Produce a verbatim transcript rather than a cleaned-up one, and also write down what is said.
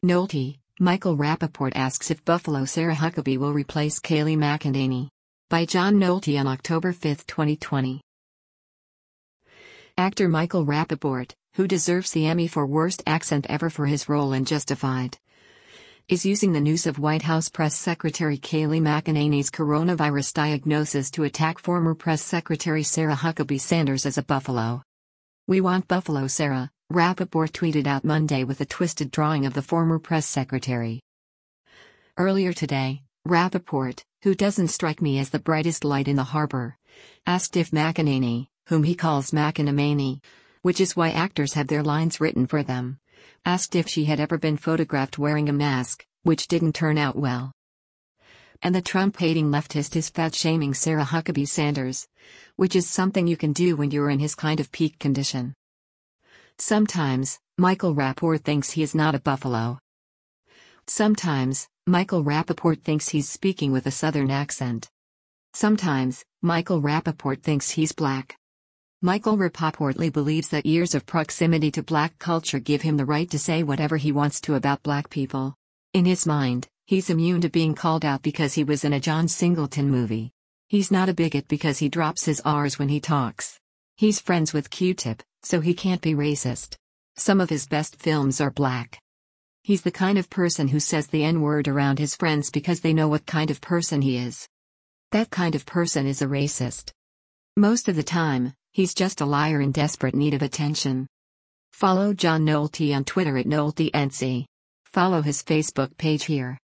Nolte, Michael Rappaport asks if Buffalo Sarah Huckabee will replace Kayleigh McEnany. By John Nolte on October fifth, twenty twenty. Actor Michael Rappaport, who deserves the Emmy for Worst Accent Ever for his role in Justified, is using the news of White House Press Secretary Kayleigh McEnany's coronavirus diagnosis to attack former Press Secretary Sarah Huckabee Sanders as a buffalo. "We want Buffalo Sarah," Rappaport tweeted out Monday with a twisted drawing of the former press secretary. Earlier today, Rappaport, who doesn't strike me as the brightest light in the harbor, asked if McEnany, whom he calls McEnamany, which is why actors have their lines written for them, asked if she had ever been photographed wearing a mask, which didn't turn out well. And the Trump-hating leftist is fat-shaming Sarah Huckabee Sanders, which is something you can do when you're in his kind of peak condition. Sometimes, Michael Rappaport thinks he is not a buffalo. Sometimes, Michael Rappaport thinks he's speaking with a southern accent. Sometimes, Michael Rappaport thinks he's black. Michael Rappaportly believes that years of proximity to black culture give him the right to say whatever he wants to about black people. In his mind, he's immune to being called out because he was in a John Singleton movie. He's not a bigot because he drops his R's when he talks. He's friends with Q-Tip, so he can't be racist. Some of his best films are black. He's the kind of person who says the N-word around his friends because they know what kind of person he is. That kind of person is a racist. Most of the time, he's just a liar in desperate need of attention. Follow John Nolte on Twitter at NolteNC. Follow his Facebook page here.